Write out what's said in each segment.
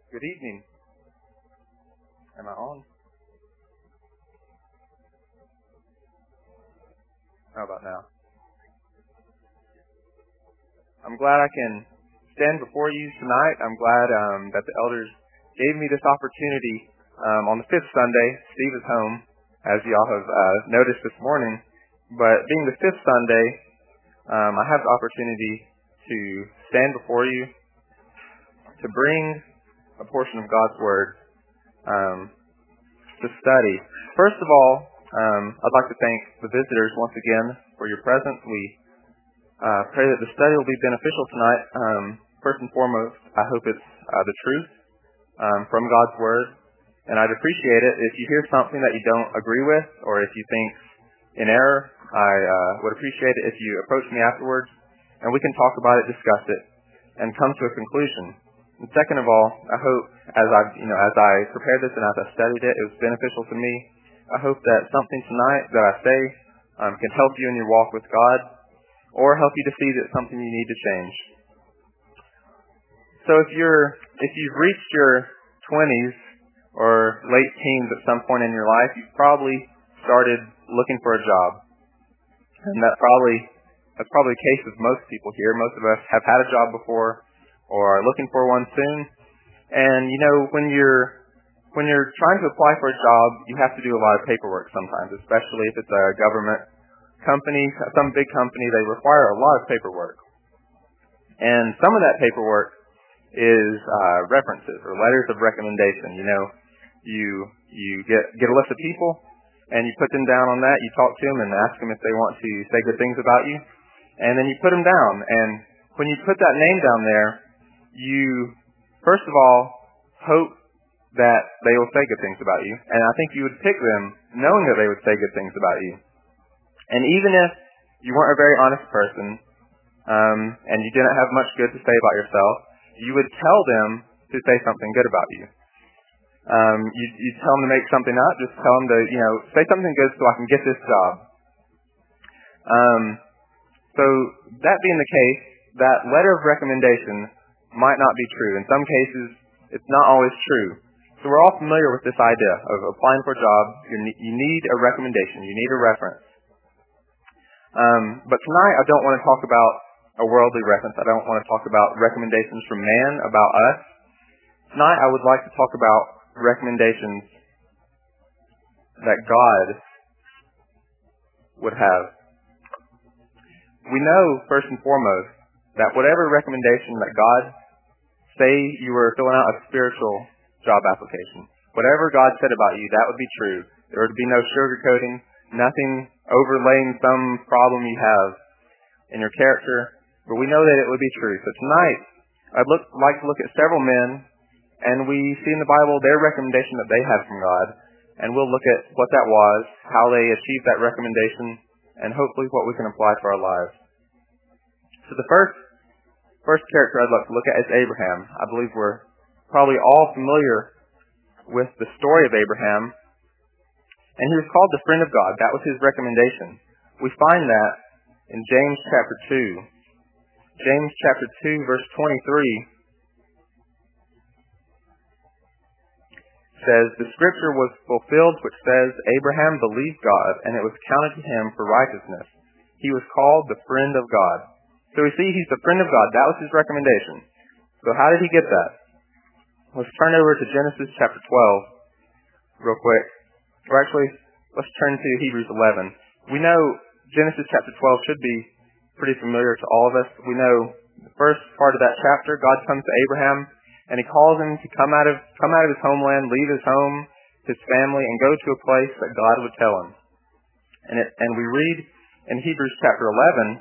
Good evening. Am I on? How about now? I'm glad I can stand before you tonight. I'm glad that the elders gave me this opportunity on the fifth Sunday. Steve is home, as y'all have noticed this morning. But being the fifth Sunday, I have the opportunity to stand before you to bring a portion of God's Word to study. First of all, I'd like to thank the visitors once again for your presence. We pray that the study will be beneficial tonight. First and foremost, I hope it's the truth from God's Word. And I'd appreciate it if you hear something that you don't agree with, or if you think in error. I would appreciate it if you approach me afterwards, and we can talk about it, discuss it, and come to a conclusion. And second of all, I hope as I prepared this and as I studied it, it was beneficial to me. I hope that something tonight that I say can help you in your walk with God, or help you to see that something you need to change. So if you've reached your 20s or late teens at some point in your life, you've probably started looking for a job, and that's probably the case with most people here. Most of us have had a job before, or are looking for one soon. And when you're trying to apply for a job, you have to do a lot of paperwork sometimes, especially if it's a government company, some big company. They require a lot of paperwork, and some of that paperwork is references or letters of recommendation. You get a list of people, and you put them down on that. You talk to them and ask them if they want to say good things about you, and then you put them down. And when you put that name down there, you first of all hope that they will say good things about you, and I think you would pick them knowing that they would say good things about you. And even if you weren't a very honest person, and you didn't have much good to say about yourself, you would tell them to say something good about you. You tell them to make something up, just tell them to, say something good so I can get this job. So that being the case, that letter of recommendation might not be true. In some cases, it's not always true. So we're all familiar with this idea of applying for a job. You need a recommendation. You need a reference. But tonight, I don't want to talk about a worldly reference. I don't want to talk about recommendations from man about us. Tonight, I would like to talk about recommendations that God would have. We know, first and foremost, that whatever recommendation that God, say you were filling out a spiritual job application, whatever God said about you, that would be true. There would be no sugarcoating, nothing overlaying some problem you have in your character, but we know that it would be true. So tonight, I'd like to look at several men, and we see in the Bible their recommendation that they had from God, and we'll look at what that was, how they achieved that recommendation, and hopefully what we can apply to our lives. So the first character I'd like to look at is Abraham. I believe we're probably all familiar with the story of Abraham, and he was called the friend of God. That was his recommendation. We find that in James chapter 2. James chapter 2, verse 23 says, "The scripture was fulfilled which says, Abraham believed God, and it was counted to him for righteousness. He was called the friend of God." So we see he's the friend of God. That was his recommendation. So how did he get that? Let's turn over to Genesis chapter 12 real quick. Or actually, let's turn to Hebrews 11. We know Genesis chapter 12 should be pretty familiar to all of us. We know the first part of that chapter, God comes to Abraham, and he calls him to come out of his homeland, leave his home, his family, and go to a place that God would tell him. And we read in Hebrews chapter 11,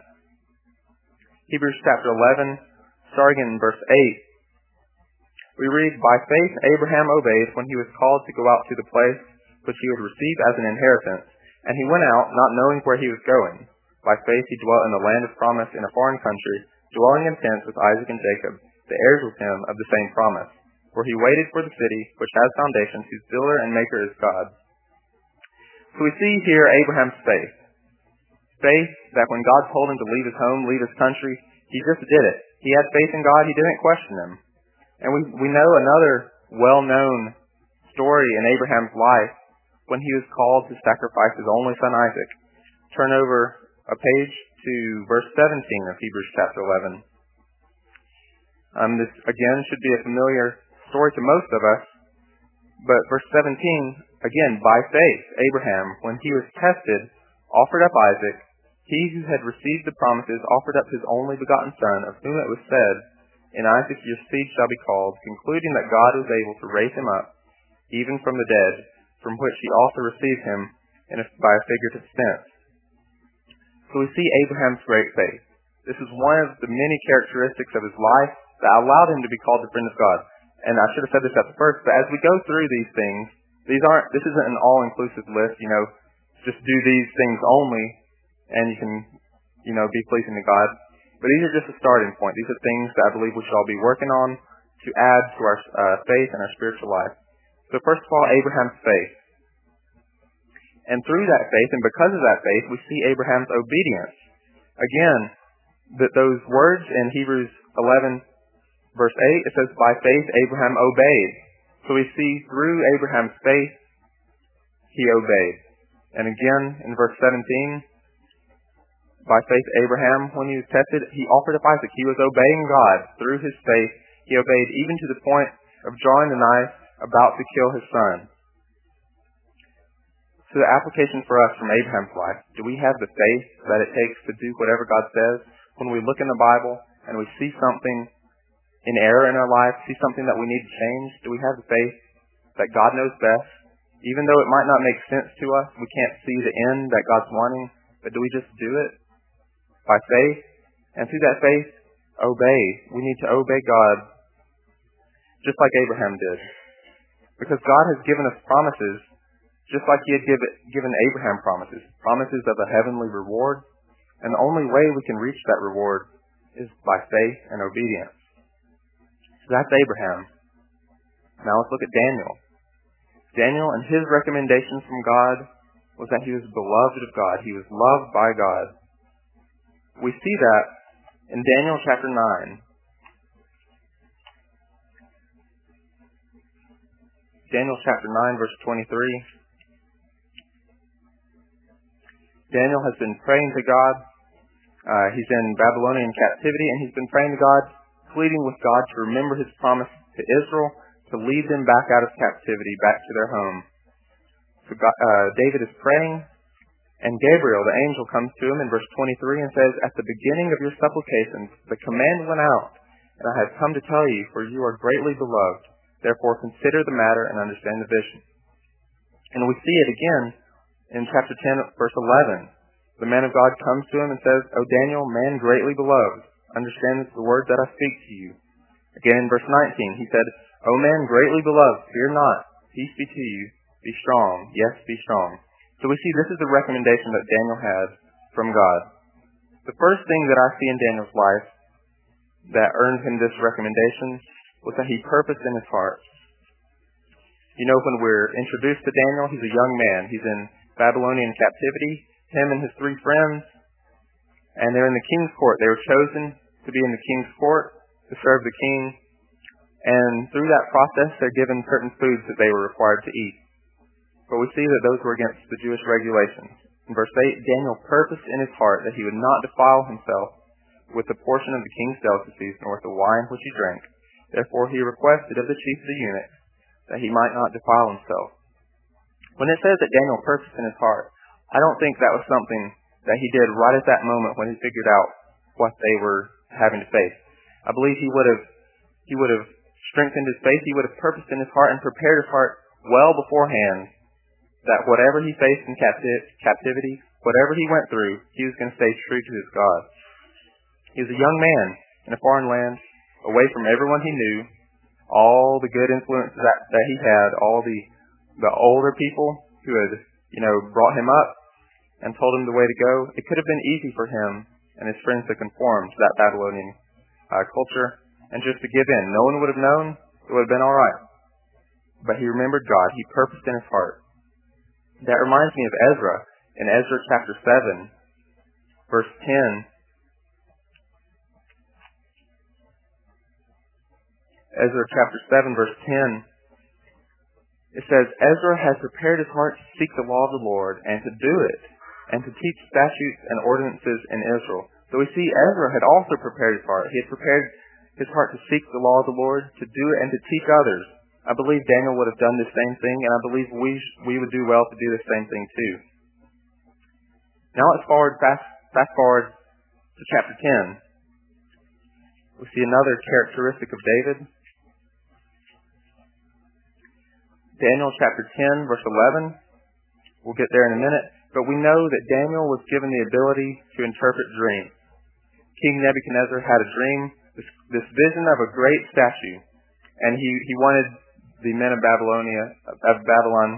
starting in verse 8, we read, "By faith Abraham obeyed when he was called to go out to the place which he would receive as an inheritance, and he went out, not knowing where he was going. By faith he dwelt in the land of promise in a foreign country, dwelling in tents with Isaac and Jacob, the heirs with him of the same promise. For he waited for the city which has foundations, whose builder and maker is God." So we see here Abraham's faith. Faith that when God told him to leave his home, leave his country, he just did it. He had faith in God. He didn't question him. And we know another well-known story in Abraham's life when he was called to sacrifice his only son Isaac. Turn over a page to verse 17 of Hebrews chapter 11. This, again, should be a familiar story to most of us, but verse 17, again, by faith, Abraham, when he was tested, offered up Isaac. He who had received the promises offered up his only begotten son, of whom it was said, "In Isaac your seed shall be called," concluding that God was able to raise him up, even from the dead, from which he also received him by a figurative sense. So we see Abraham's great faith. This is one of the many characteristics of his life that allowed him to be called the friend of God. And I should have said this at the first, but as we go through these things, this isn't an all-inclusive list, just do these things only, and you can, be pleasing to God. But these are just a starting point. These are things that I believe we should all be working on to add to our faith and our spiritual life. So first of all, Abraham's faith. And through that faith, and because of that faith, we see Abraham's obedience. Again, those words in Hebrews 11, verse 8, it says, "By faith Abraham obeyed." So we see through Abraham's faith, he obeyed. And again, in verse 17, by faith Abraham, when he was tested, he offered up Isaac. He was obeying God. Through his faith, he obeyed even to the point of drawing the knife, about to kill his son. So the application for us from Abraham's life, do we have the faith that it takes to do whatever God says? When we look in the Bible and we see something in error in our life, see something that we need to change, do we have the faith that God knows best? Even though it might not make sense to us, we can't see the end that God's wanting, but do we just do it by faith? And through that faith, obey. We need to obey God just like Abraham did. Because God has given us promises, just like he had given Abraham promises of a heavenly reward. And the only way we can reach that reward is by faith and obedience. So that's Abraham. Now let's look at Daniel. Daniel and his recommendation from God was that he was beloved of God. He was loved by God. We see that in Daniel chapter 9. Daniel chapter 9, verse 23. Daniel has been praying to God. He's in Babylonian captivity, and he's been praying to God, pleading with God to remember his promise to Israel, to lead them back out of captivity, back to their home. So David is praying, and Gabriel, the angel, comes to him in verse 23 and says, "At the beginning of your supplications, the command went out, and I have come to tell you, for you are greatly beloved. Therefore consider the matter and understand the vision." And we see it again in chapter 10, verse 11. The man of God comes to him and says, "O Daniel, man greatly beloved, understand the word that I speak to you." Again in verse 19, he said, "O man greatly beloved, fear not, peace be to you, be strong, yes, be strong." So we see this is the recommendation that Daniel had from God. The first thing that I see in Daniel's life that earned him this recommendation was that he purposed in his heart. When we're introduced to Daniel, he's a young man. He's in Babylonian captivity, him and his 3 friends, and they're in the king's court. They were chosen to be in the king's court to serve the king, and through that process, they're given certain foods that they were required to eat. But we see that those were against the Jewish regulations. In verse 8, Daniel purposed in his heart that he would not defile himself with the portion of the king's delicacies, nor with the wine which he drank. Therefore he requested of the chief of the eunuchs that he might not defile himself. When it says that Daniel purposed in his heart, I don't think that was something that he did right at that moment when he figured out what they were having to face. I believe he would have strengthened his faith. He would have purposed in his heart and prepared his heart well beforehand that whatever he faced in captivity, whatever he went through, he was going to stay true to his God. He was a young man in a foreign land, away from everyone he knew, all the good influences that he had, all the older people who had, brought him up and told him the way to go. It could have been easy for him and his friends to conform to that Babylonian culture and just to give in. No one would have known. It would have been all right. But he remembered God. He purposed in his heart. That reminds me of Ezra. In Ezra chapter 7, verse 10, Ezra chapter 7, verse 10 It says, Ezra has prepared his heart to seek the law of the Lord and to do it, and to teach statutes and ordinances in Israel. So we see Ezra had also prepared his heart. He had prepared his heart to seek the law of the Lord, to do it, and to teach others. I believe Daniel would have done the same thing, and I believe we would do well to do the same thing too. Now let's fast forward to chapter 10. We see another characteristic of David. Daniel chapter 10, verse 11. We'll get there in a minute. But we know that Daniel was given the ability to interpret dreams. King Nebuchadnezzar had a dream, this vision of a great statue, and he wanted the men of Babylon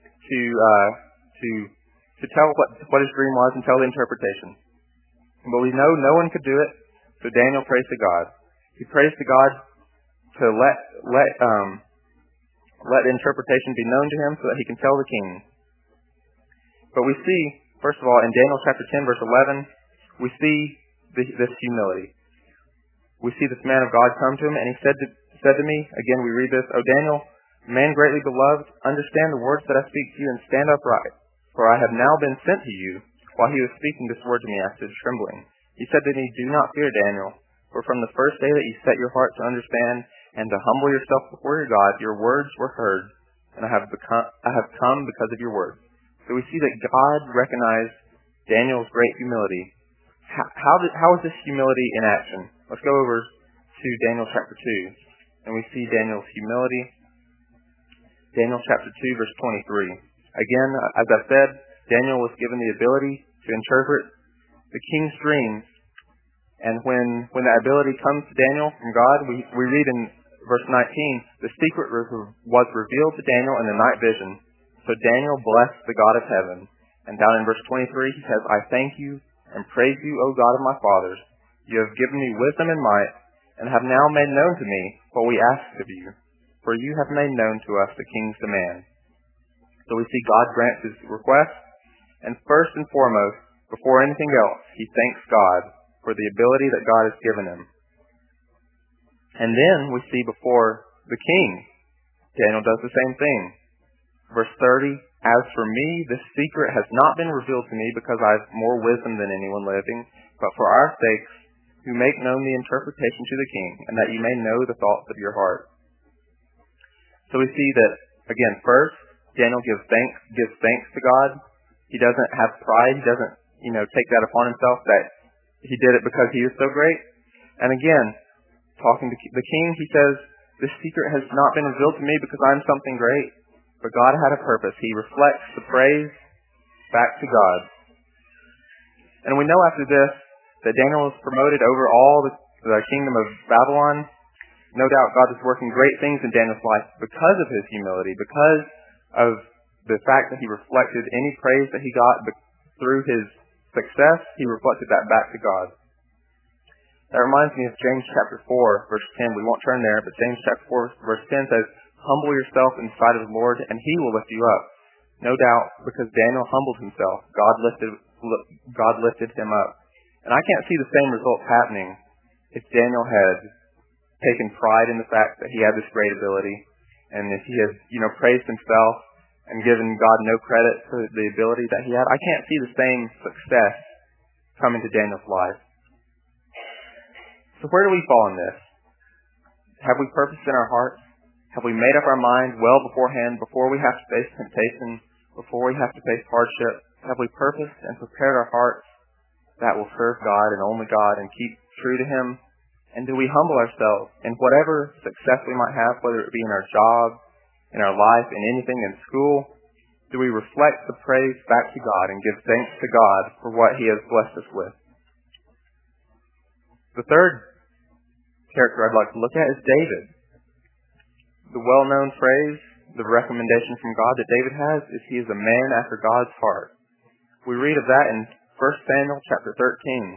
to tell what his dream was and tell the interpretation. But we know no one could do it, so Daniel prays to God. He prays to God to let the interpretation be known to him so that he can tell the king. But we see, first of all, in Daniel chapter 10, verse 11, we see this humility. We see this man of God come to him, and he said to me, again we read this, O Daniel, man greatly beloved, understand the words that I speak to you and stand upright, for I have now been sent to you. While he was speaking this word to me, I stood trembling. He said to me, do not fear, Daniel, for from the first day that you set your heart to understand and to humble yourself before your God, your words were heard, and I have come because of your words. So we see that God recognized Daniel's great humility. How is this humility in action? Let's go over to Daniel chapter 2, and we see Daniel's humility. Daniel chapter 2, verse 23. Again, as I said, Daniel was given the ability to interpret the king's dreams. And when that ability comes to Daniel from God, we read in verse 19, the secret was revealed to Daniel in the night vision. So Daniel blessed the God of heaven. And down in verse 23, he says, I thank you and praise you, O God of my fathers. You have given me wisdom and might, and have now made known to me what we asked of you. For you have made known to us the king's demand. So we see God grants his request, and first and foremost, before anything else, he thanks God for the ability that God has given him. And then we see before the king, Daniel does the same thing. Verse 30, as for me, this secret has not been revealed to me because I have more wisdom than anyone living, but for our sakes, who make known the interpretation to the king, and that you may know the thoughts of your heart. So we see that, again, first, Daniel gives thanks to God. He doesn't have pride. He doesn't, take that upon himself that he did it because he is so great. And again, talking to the king, he says, this secret has not been revealed to me because I'm something great, but God had a purpose. He reflects the praise back to God. And we know after this that Daniel was promoted over all the kingdom of Babylon. No doubt God was working great things in Daniel's life because of his humility, because of the fact that he reflected any praise that he got through his success, he reflected that back to God. That reminds me of James chapter 4, verse 10. We won't turn there, but James chapter 4, verse 10 says, humble yourself in the sight of the Lord, and he will lift you up. No doubt, because Daniel humbled himself, God lifted him up. And I can't see the same results happening if Daniel had taken pride in the fact that he had this great ability, and if he had, praised himself and given God no credit for the ability that he had. I can't see the same success coming to Daniel's life. So where do we fall in this? Have we purpose in our hearts? Have we made up our mind well beforehand, before we have to face temptation, before we have to face hardship? Have we purposed and prepared our hearts that will serve God and only God and keep true to him? And do we humble ourselves in whatever success we might have, whether it be in our job, in our life, in anything in school? Do we reflect the praise back to God and give thanks to God for what he has blessed us with? The third character I'd like to look at is David. The well-known phrase, the recommendation from God that David has, is he is a man after God's heart. We read of that in 1 Samuel chapter 13.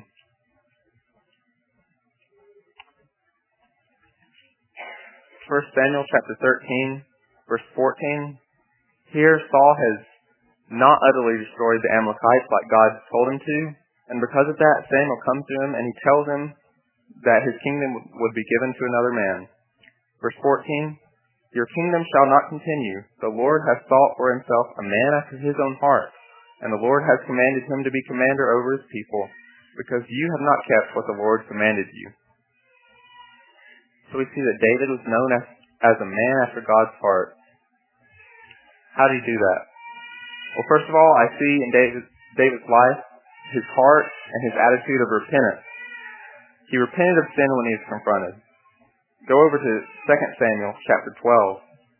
1 Samuel chapter 13, verse 14. Here Saul has not utterly destroyed the Amalekites like God told him to, and because of that, Samuel comes to him and he tells him that his kingdom would be given to another man. Verse 14, Your kingdom shall not continue. The Lord has sought for himself a man after his own heart, and the Lord has commanded him to be commander over his people, because you have not kept what the Lord commanded you. So we see that David was known as a man after God's heart. How did he do that? Well, first of all, I see in David's life his heart and his attitude of repentance. He repented of sin when he was confronted. Go over to 2 Samuel chapter 12.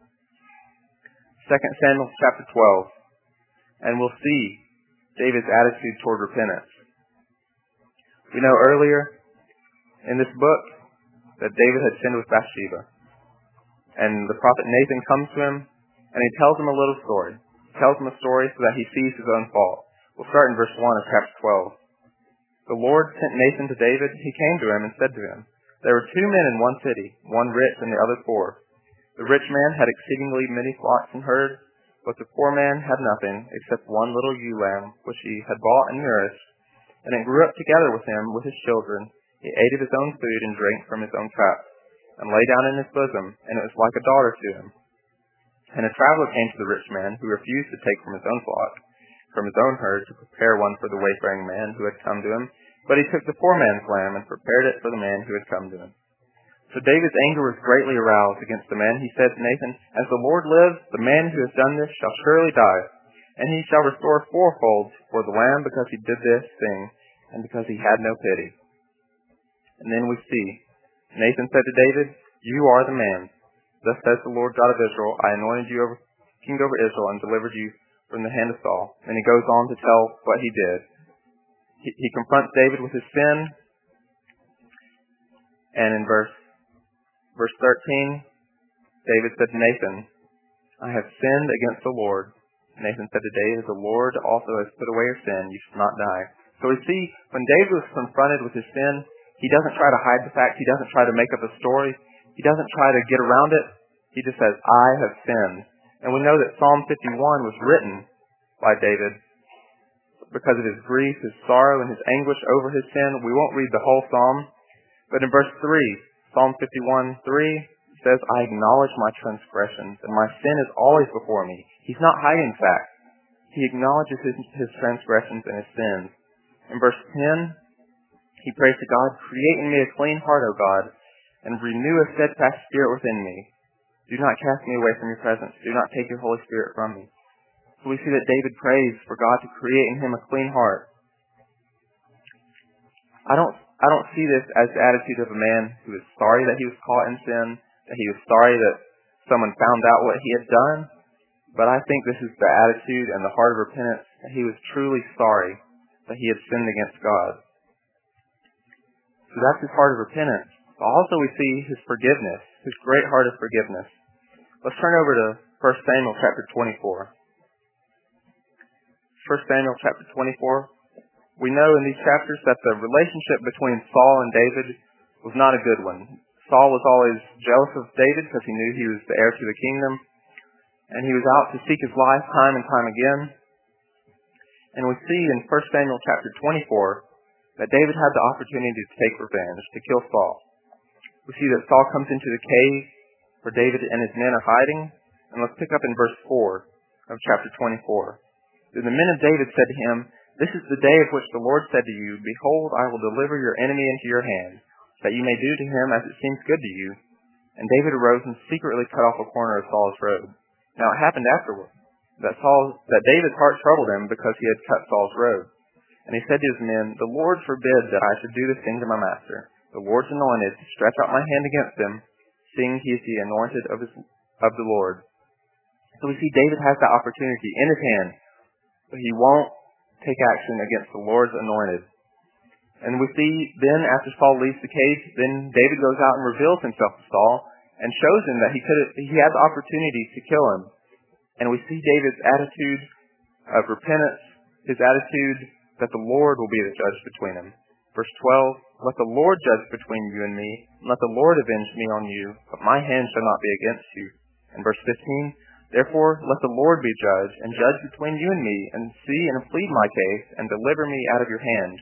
2 Samuel chapter 12. And we'll see David's attitude toward repentance. We know earlier in this book that David had sinned with Bathsheba. And the prophet Nathan comes to him and he tells him a little story. He tells him a story so that he sees his own fault. We'll start in verse 1 of chapter 12. The Lord sent Nathan to David. He came to him and said to him, there were 2 men in one city, one rich and the other poor. The rich man had exceedingly many flocks and herds, but the poor man had nothing except one little ewe lamb, which he had bought and nourished, and it grew up together with him with his children. He ate of his own food and drank from his own cup, and lay down in his bosom, and it was like a daughter to him. And a traveler came to the rich man, who refused to take from his own flock, from his own herd, to prepare one for the wayfaring man who had come to him. But he took the poor man's lamb and prepared it for the man who had come to him. So David's anger was greatly aroused against the man. He said to Nathan, as the Lord lives, the man who has done this shall surely die, and he shall restore fourfold for the lamb because he did this thing, and because he had no pity. And then we see, Nathan said to David, you are the man. Thus says the Lord God of Israel, I anointed you king over Israel and delivered you from the hand of Saul. And he goes on to tell what he did. He confronts David with his sin. And in verse 13, David said to Nathan, I have sinned against the Lord. Nathan said to David, the Lord also has put away your sin. You shall not die. So we see when David was confronted with his sin, he doesn't try to hide the fact. He doesn't try to make up a story. He doesn't try to get around it. He just says, I have sinned. And we know that Psalm 51 was written by David because of his grief, his sorrow, and his anguish over his sin. We won't read the whole psalm. But in verse 3, Psalm 51:3 says, I acknowledge my transgressions, and my sin is always before me. He's not hiding fact. He acknowledges his transgressions and his sins. In verse 10, he prays to God, create in me a clean heart, O God, and renew a steadfast spirit within me. Do not cast me away from your presence. Do not take your Holy Spirit from me. So we see that David prays for God to create in him a clean heart. I don't see this as the attitude of a man who is sorry that he was caught in sin, that he was sorry that someone found out what he had done, but I think this is the attitude and the heart of repentance, that he was truly sorry that he had sinned against God. So that's his heart of repentance. But also we see his forgiveness, his great heart of forgiveness. Let's turn over to 1 Samuel chapter 24. 1 Samuel chapter 24, we know in these chapters that the relationship between Saul and David was not a good one. Saul was always jealous of David because he knew he was the heir to the kingdom, and he was out to seek his life time and time again. And we see in 1 Samuel chapter 24 that David had the opportunity to take revenge, to kill Saul. We see that Saul comes into the cave where David and his men are hiding, and let's pick up in verse 4 of chapter 24. Then the men of David said to him, this is the day of which the Lord said to you, behold, I will deliver your enemy into your hand, that you may do to him as it seems good to you. And David arose and secretly cut off a corner of Saul's robe. Now it happened afterward that David's heart troubled him because he had cut Saul's robe. And he said to his men, the Lord forbid that I should do this thing to my master, the Lord's anointed, to stretch out my hand against him, seeing he is the anointed of the Lord. So we see David has that opportunity in his hand, but he won't take action against the Lord's anointed. And we see then after Saul leaves the cave, then David goes out and reveals himself to Saul and shows him that he had the opportunity to kill him. And we see David's attitude of repentance, his attitude that the Lord will be the judge between them. Verse 12, let the Lord judge between you and me, and let the Lord avenge me on you, but my hand shall not be against you. And verse 15, therefore let the Lord be judge, and judge between you and me, and see and plead my case, and deliver me out of your hand.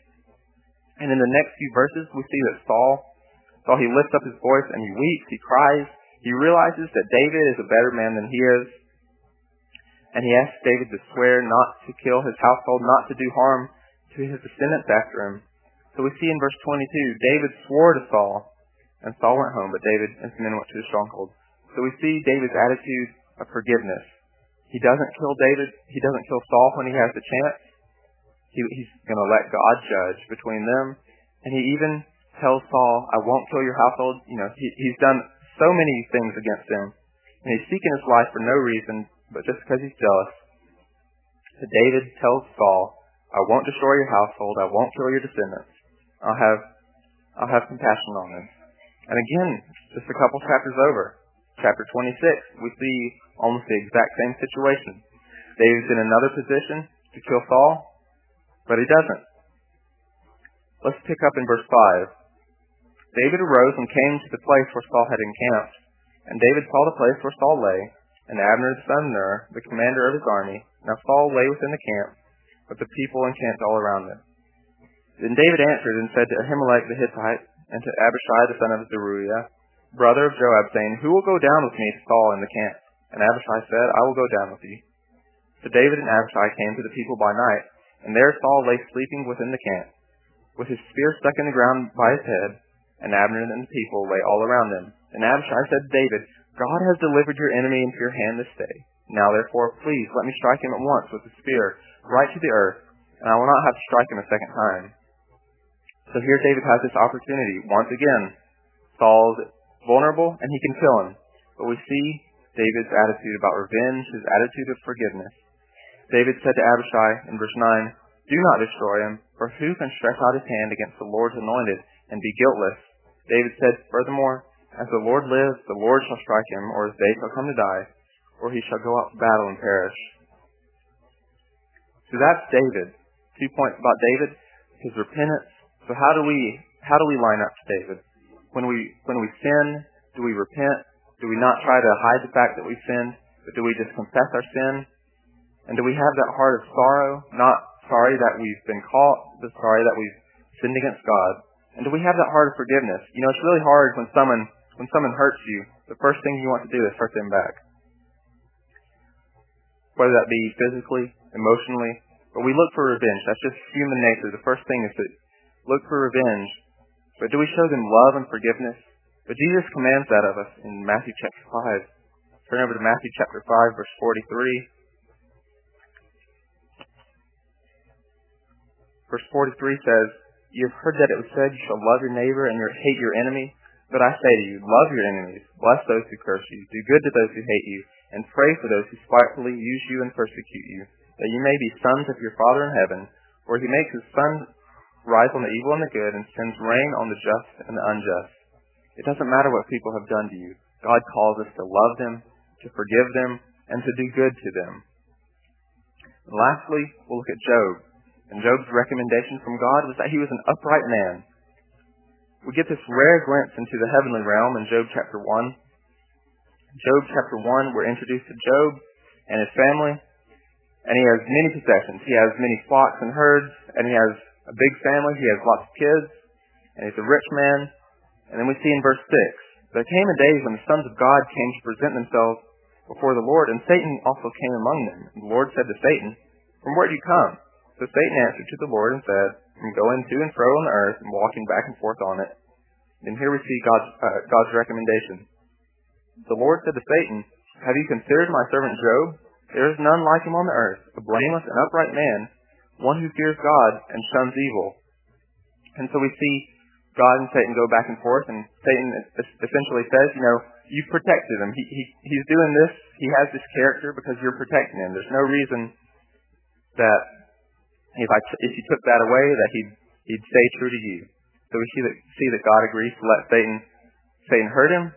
And in the next few verses, we see that Saul, he lifts up his voice and he weeps, he cries, He realizes that David is a better man than he is, and he asks David to swear not to kill his household, not to do harm to his descendants after him. So we see in verse 22, David swore to Saul, and Saul went home, but David and his men went to the stronghold. So we see David's attitude of forgiveness. He doesn't kill David. He doesn't kill Saul when he has the chance. He's going to let God judge between them. And he even tells Saul, I won't kill your household. He's done so many things against him. And he's seeking his life for no reason, but just because he's jealous. So David tells Saul, I won't destroy your household. I won't kill your descendants. I'll have compassion on them. And again, just a couple chapters over, chapter 26, we see almost the exact same situation. David's in another position to kill Saul, but he doesn't. Let's pick up in verse 5. David arose and came to the place where Saul had encamped, and David saw the place where Saul lay, and Abner the son of Ner, the commander of his army. Now Saul lay within the camp, but the people encamped all around him. Then David answered and said to Ahimelech the Hittite, and to Abishai the son of Zeruiah, brother of Joab, saying, Who will go down with me to Saul in the camp? And Abishai said, I will go down with you. So David and Abishai came to the people by night, and there Saul lay sleeping within the camp, with his spear stuck in the ground by his head, and Abner and the people lay all around him. And Abishai said to David, God has delivered your enemy into your hand this day. Now therefore, please let me strike him at once with the spear, right to the earth, and I will not have to strike him a second time. So here David has this opportunity. Once again, Saul's vulnerable, and he can kill him. But we see David's attitude about revenge, his attitude of forgiveness. David said to Abishai in verse 9, Do not destroy him, for who can stretch out his hand against the Lord's anointed and be guiltless? David said, Furthermore, as the Lord lives, the Lord shall strike him, or his day shall come to die, or he shall go out to battle and perish. So that's David. 2 points about David, his repentance. So how do we line up to David? When we sin, do we repent? Do we not try to hide the fact that we sinned, but do we just confess our sin? And do we have that heart of sorrow, not sorry that we've been caught, but sorry that we've sinned against God? And do we have that heart of forgiveness? It's really hard when someone hurts you. The first thing you want to do is hurt them back, whether that be physically, emotionally. But we look for revenge. That's just human nature. The first thing is to look for revenge. But do we show them love and forgiveness? But Jesus commands that of us in Matthew chapter 5. Turn over to Matthew chapter 5, verse 43. Verse 43 says, You have heard that it was said, You shall love your neighbor and hate your enemy. But I say to you, love your enemies, bless those who curse you, do good to those who hate you, and pray for those who spitefully use you and persecute you, that you may be sons of your Father in heaven, for he makes his sun rise on the evil and the good, and sends rain on the just and the unjust. It doesn't matter what people have done to you. God calls us to love them, to forgive them, and to do good to them. And lastly, we'll look at Job. And Job's recommendation from God was that he was an upright man. We get this rare glimpse into the heavenly realm in Job chapter 1. Job chapter 1, we're introduced to Job and his family, and he has many possessions. He has many flocks and herds, and he has a big family. He has lots of kids, and he's a rich man. And then we see in verse 6, There came a day when the sons of God came to present themselves before the Lord, and Satan also came among them. And the Lord said to Satan, From where do you come? So Satan answered to the Lord and said, From going to and fro on the earth and walking back and forth on it. And here we see God's recommendation. The Lord said to Satan, Have you considered my servant Job? There is none like him on the earth, a blameless and upright man, one who fears God and shuns evil. And so we see God and Satan go back and forth, and Satan essentially says, you've protected him. He's doing this. He has this character because you're protecting him. There's no reason that if you took that away, that he'd stay true to you. So we see that God agrees to let Satan hurt him,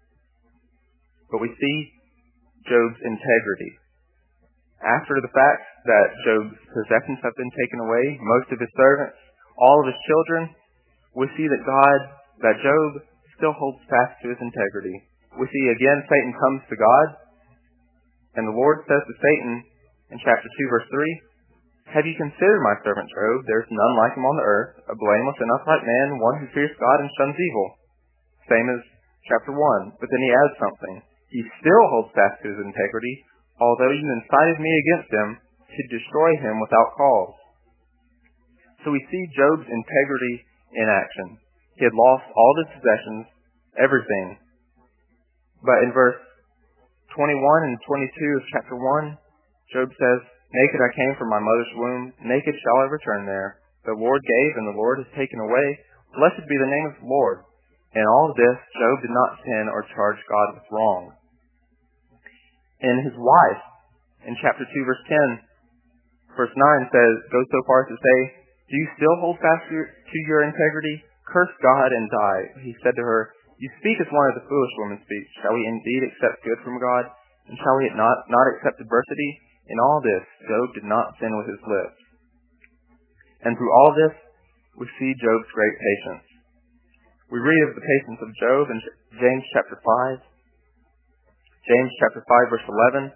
but we see Job's integrity. After the fact that Job's possessions have been taken away, most of his servants, all of his children, we see that Job still holds fast to his integrity. We see again Satan comes to God, and the Lord says to Satan in chapter 2, verse 3, Have you considered my servant Job? There is none like him on the earth, a blameless and upright man, one who fears God and shuns evil. Same as chapter 1. But then he adds something. He still holds fast to his integrity, although you incited me against him to destroy him without cause. So we see Job's integrity in action. He had lost all his possessions, everything. But in verse 21 and 22 of chapter 1, Job says, naked I came from my mother's womb, naked shall I return there. The Lord gave, and the Lord has taken away. Blessed be the name of the Lord. In all of this, Job did not sin or charge God with wrong. And his wife, in chapter 2, verse 10, verse 9 goes so far as to say, do you still hold fast to your integrity? Curse God and die. He said to her, you speak as one of the foolish women speaks. Shall we indeed accept good from God? And shall we not accept adversity? In all this, Job did not sin with his lips. And through all this, we see Job's great patience. We read of the patience of Job in James chapter 5. James chapter 5, verse 11.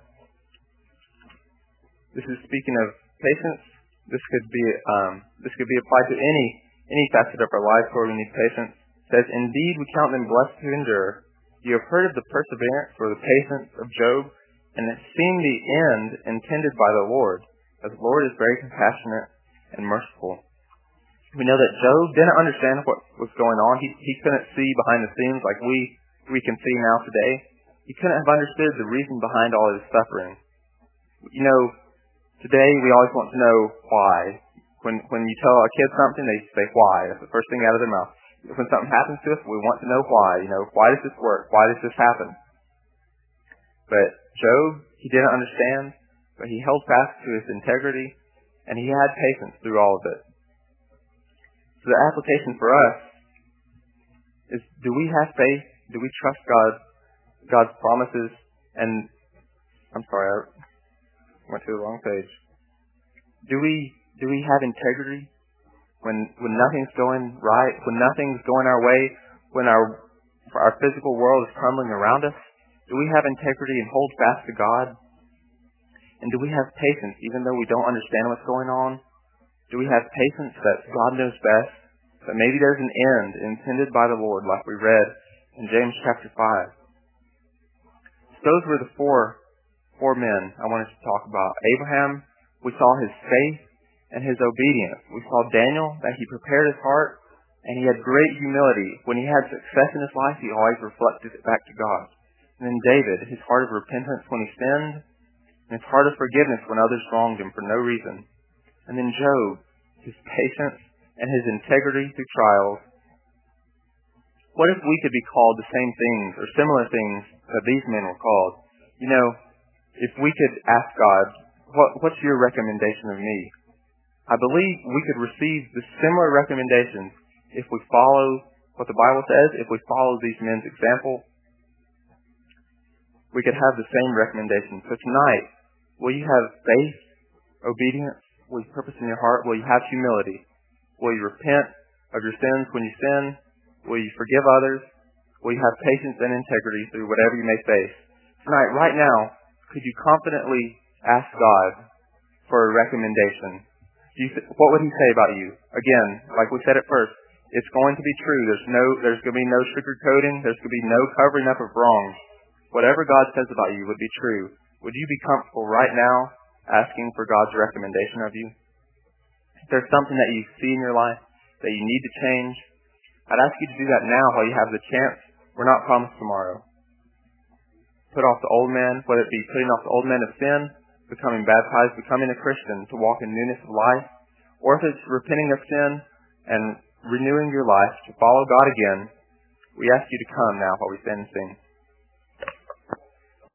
This is speaking of patience. This could be applied to any facet of our life where we need patience. It says, indeed, we count them blessed who endure. You have heard of the perseverance or the patience of Job, and have seen the end intended by the Lord, as the Lord is very compassionate and merciful. We know that Job didn't understand what was going on. He couldn't see behind the scenes like we can see now today. He couldn't have understood the reason behind all his suffering. You know, today we always want to know why. When you tell a kid something, they say why. That's the first thing out of their mouth. When something happens to us, we want to know why. You know, why does this work? Why does this happen? But Job, he didn't understand, but he held fast to his integrity, and he had patience through all of it. So the application for us is, do we have faith? Do we trust God's promises? And I'm sorry, I went to the wrong page. Do we have integrity when nothing's going right, when nothing's going our way, when our physical world is crumbling around us? Do we have integrity and hold fast to God? And do we have patience even though we don't understand what's going on? Do we have patience that God knows best? That maybe there's an end intended by the Lord, like we read in James chapter 5. So those were the four men I wanted to talk about. Abraham, we saw his faith and his obedience. We saw Daniel, that he prepared his heart, and he had great humility. When he had success in his life, he always reflected it back to God. And then David, his heart of repentance when he sinned, and his heart of forgiveness when others wronged him for no reason. And then Job, his patience and his integrity through trials. What if we could be called the same things or similar things that these men were called? You know, if we could ask God, what's your recommendation of me? I believe we could receive the similar recommendations if we follow what the Bible says, if we follow these men's example. We could have the same recommendation. So tonight, will you have faith, obedience? Will you purpose in your heart? Will you have humility? Will you repent of your sins when you sin? Will you forgive others? Will you have patience and integrity through whatever you may face? Tonight, right now, could you confidently ask God for a recommendation? What would he say about you? Again, like we said at first, it's going to be true. There's going to be no sugarcoating. There's going to be no covering up of wrongs. Whatever God says about you would be true. Would you be comfortable right now asking for God's recommendation of you? If there's something that you see in your life that you need to change, I'd ask you to do that now while you have the chance. We're not promised tomorrow. Put off the old man, whether it be putting off the old man of sin, becoming baptized, becoming a Christian to walk in newness of life, or if it's repenting of sin and renewing your life to follow God again, we ask you to come now while we stand and sing.